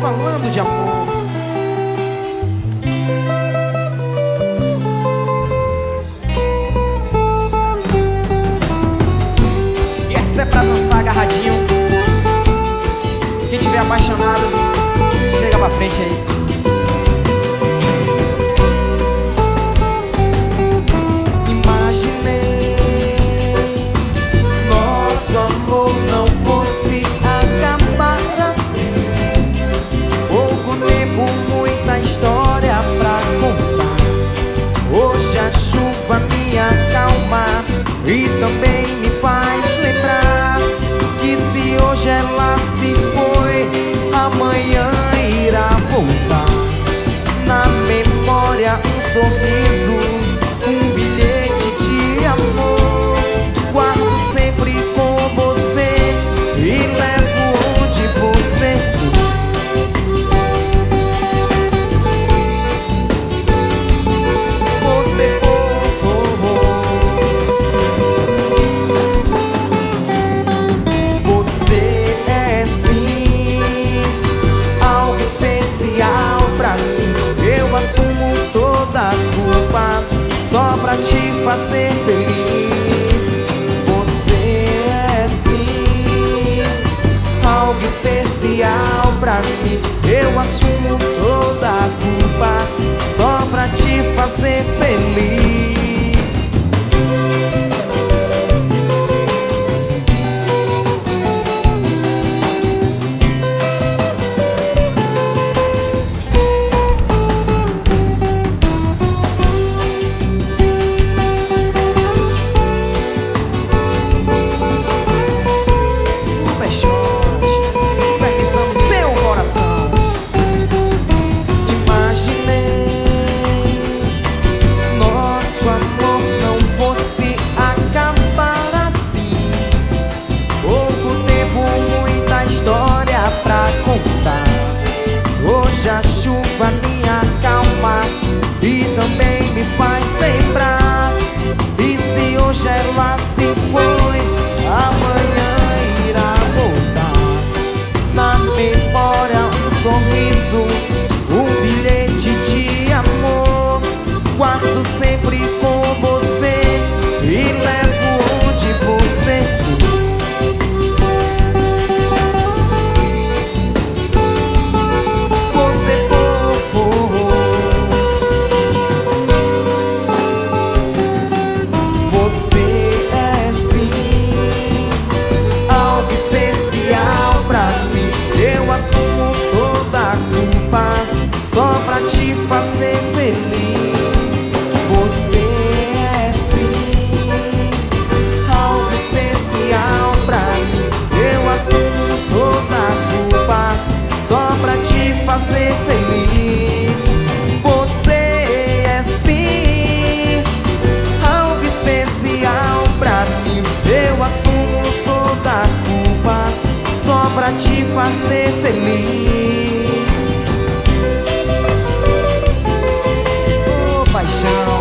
falando de amor. E essa é pra dançar agarradinho. Quem tiver apaixonado, chega pra frente aí. Se o amor não fosse acabar assim, pouco tempo, muita história pra contar. Hoje a chuva me acalma e também me faz lembrar que se hoje ela se foi, amanhã irá voltar. Na memória um sorriso, um bilhete de amor, guardo sempre com você e levo onde você for. Você Você é sim algo especial pra mim. Eu assumo toda a culpa só pra te fazer feliz. Algo especial pra mim. Eu assumo toda a culpa só pra te fazer feliz. Pra contar. Hoje a chuva me acalma e também me faz lembrar. E se hoje ela se foi, amanhã irá voltar. Na memória um sorriso, um bilhete de amor, guardo sempre com você e levo onde você for. Assumo toda a culpa só pra te fazer feliz. Você é sim algo especial pra mim. Eu assumo toda a culpa só pra te fazer feliz. Você é sim algo especial pra mim. Eu assumo toda a culpa só pra te fazer feliz. Oh, paixão.